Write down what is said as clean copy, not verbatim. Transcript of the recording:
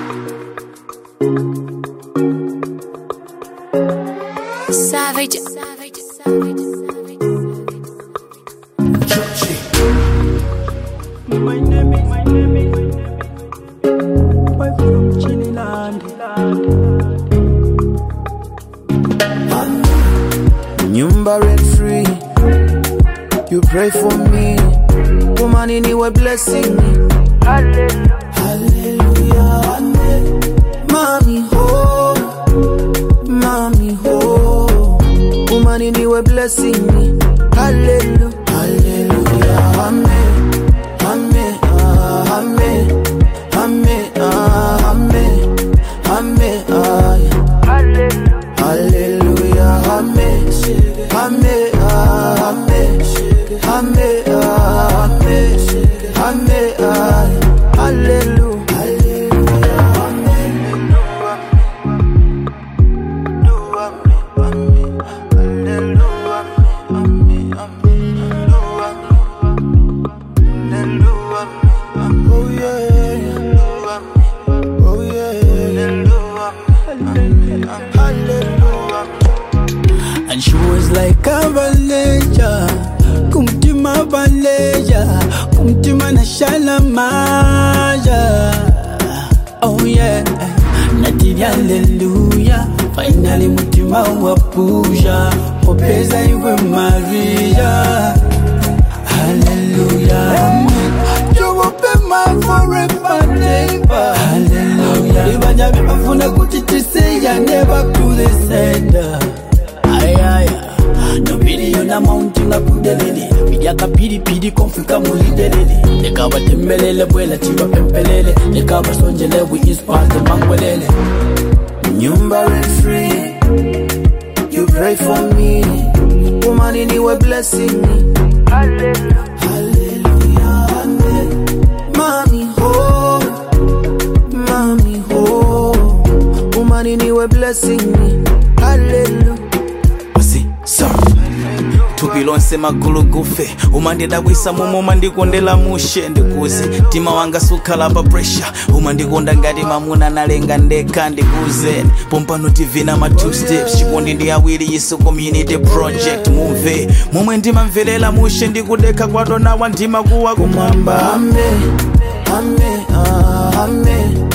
Savage. My name is boy from Chiniland. Nyumba rent free. You pray for me. Woman in you a blessing me. Hallelujah. Mommy ho. Mommy ho. Woman in you a blessing me. Hallelujah. Hallelujah. Amen. Amen, amen, amen, amen, amen, hallelujah, amen, amen, amen, amen, amen, hallelujah. And she was like a valeja, kumtima valeja, kumtima na shalamaja. Oh yeah, natiri hallelujah. Finally mutima wapuja, popeza iwe Maria. Hallelujah. You will be mine forever and ever. Hallelujah. Ibanya bifuna kutitise ya never to the sender. No video na mountain na kudelele. Bidia kapiri konfika mulidelele. Nekawa tembelele bwela chiwa pempelele. Nekawa sonjele we inspire the mangwelele. Nyumba rent free. You pray for me. Woman in you a blessing me. Hallelujah. Mommy ho. Mommy ho. Woman in you a blessing me. Hallelujah. Tubilonse magulu gufe umandida gwisa mumuma ndikondela mushe ndikuze tima wanga sukala pa pressure umandikonda ngati mamuna nalenga ndeka ndikuze pompano TV na ma 2 steps chikondi ndi awiri yiso community project mumve momwe ndimamvelela mushe ndikudeka kwatona wa ndima kuwa kumamba amen amen amen